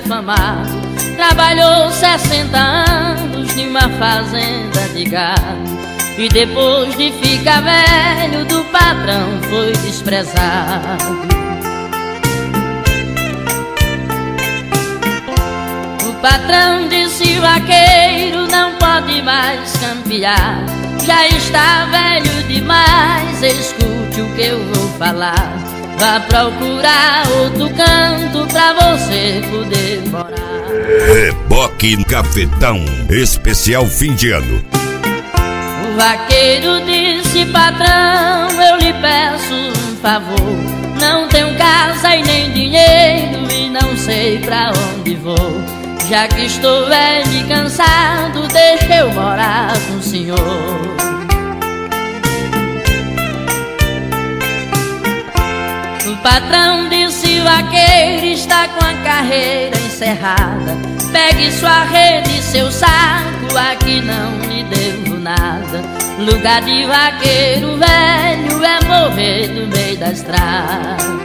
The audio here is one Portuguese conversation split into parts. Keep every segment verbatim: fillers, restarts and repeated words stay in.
afamado, trabalhou sessenta anos numa fazenda de gado, e depois de ficar velho do patrão foi desprezado. O patrão disse: vaqueiro, não pode mais campear, já está velho demais, escute o que eu vou falar. Vá procurar outro canto pra você poder morar. Reboque Cafetão, especial fim de ano. O vaqueiro disse: patrão, eu lhe peço um favor, não tenho casa e nem dinheiro e não sei pra onde vou. Já que estou velho e cansado, deixa eu morar com o senhor. O patrão disse: vaqueiro, está com a carreira encerrada, pegue sua rede e seu saco, aqui não lhe devo nada. Lugar de vaqueiro velho é morrer no meio da estrada.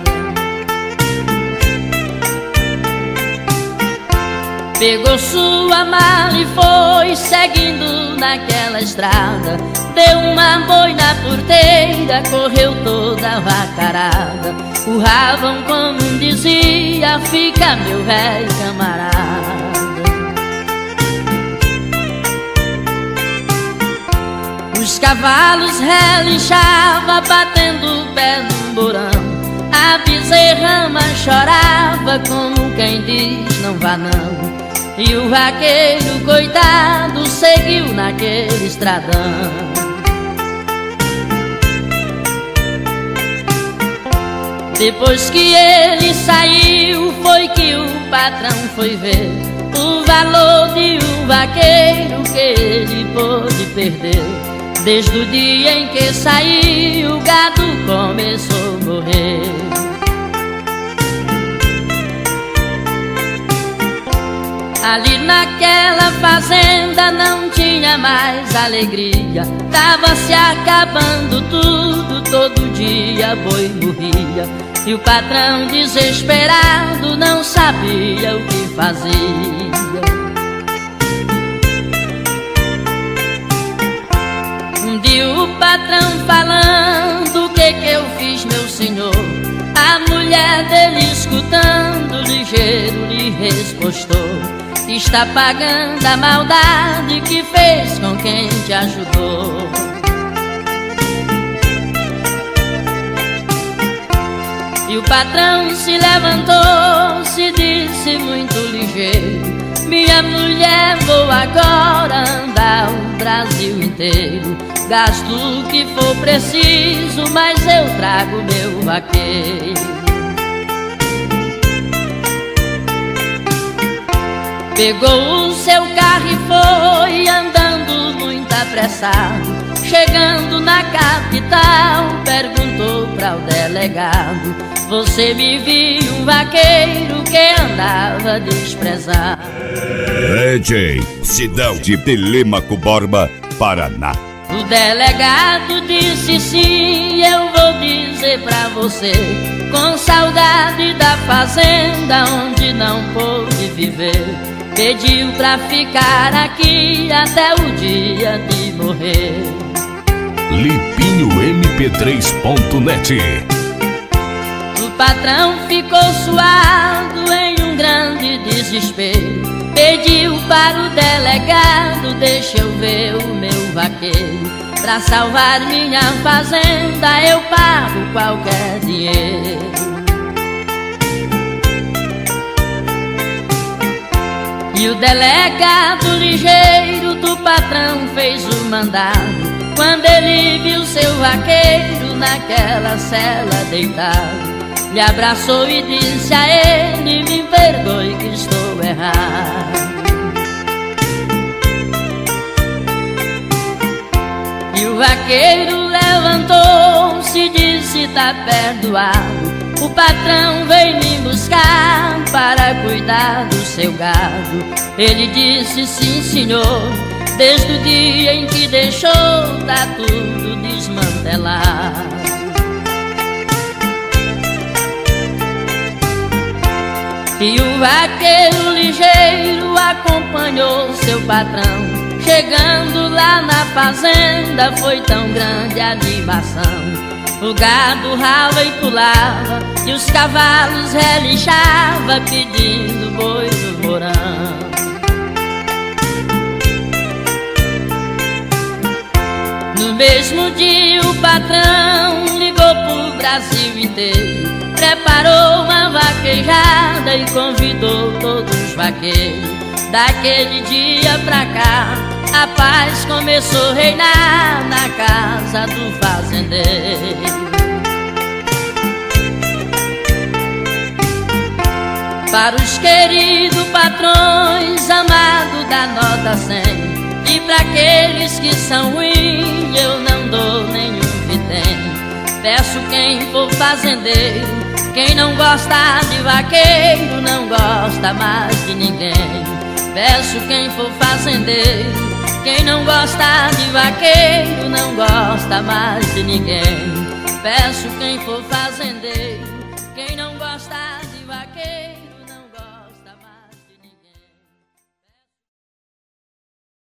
Pegou sua mala e foi seguindo naquela estrada, deu uma boina porteira, correu toda vacarada. Urravam como dizia: fica meu velho camarada. Os cavalos relinchavam batendo o pé no borão, a bezerrama chorava como quem diz não vá não. E o vaqueiro coitado seguiu naquele estradão. Depois que ele saiu, foi que o patrão foi ver o valor de um vaqueiro que ele pôde perder. Desde o dia em que saiu, o gado começou a morrer. Ali naquela fazenda não tinha mais alegria, tava se acabando tudo, todo dia boi morria. E o patrão desesperado não sabia o que fazia. Um dia o patrão falando: o que que eu fiz, meu senhor? A mulher dele escutando, ligeiro lhe respostou: está pagando a maldade que fez com quem te ajudou. E o patrão se levantou, se disse muito ligeiro: minha mulher, vou agora andar o Brasil inteiro, gasto o que for preciso, mas eu trago meu vaqueiro. Pegou o seu carro e foi andando muito apressado. Chegando na capital, perguntou para o delegado: você me viu um vaqueiro que andava desprezado? D J Sidão de Telêmaco Borba, Paraná. O delegado disse: sim, eu vou dizer pra você, com saudade da fazenda onde não pôde viver, pediu pra ficar aqui até o dia de morrer. Lipinho M P três ponto net. O patrão ficou suado em um grande desespero, pediu para o delegado: deixa eu ver o meu vaqueiro, pra salvar minha fazenda eu pago qualquer dinheiro. E o delegado ligeiro do patrão fez o mandado, quando ele viu seu vaqueiro naquela cela deitado, lhe abraçou e disse a ele: me perdoe que estou errado. E o vaqueiro levantou-se e disse: tá perdoado, o patrão veio me buscar para cuidar do seu gado. Ele disse: sim senhor, desde o dia em que deixou tá tudo desmantelado. E o vaqueiro ligeiro acompanhou seu patrão. Chegando lá na fazenda foi tão grande a animação. O gado rala e pulava e os cavalos relinchavam pedindo boi do morão. No mesmo dia o patrão ligou pro Brasil inteiro, preparou uma vaquejada e convidou todos os vaqueiros. Daquele dia pra cá a paz começou a reinar na casa do fazendeiro. Para os queridos patrões amados da nota cem, e para aqueles que são ruins eu não dou nenhum vitém. Peço quem for fazendeiro, quem não gosta de vaqueiro não gosta mais de ninguém. Peço quem for fazendeiro, quem não gosta de vaqueiro não gosta mais de ninguém. Peço quem for fazendeiro, quem não gosta de vaqueiro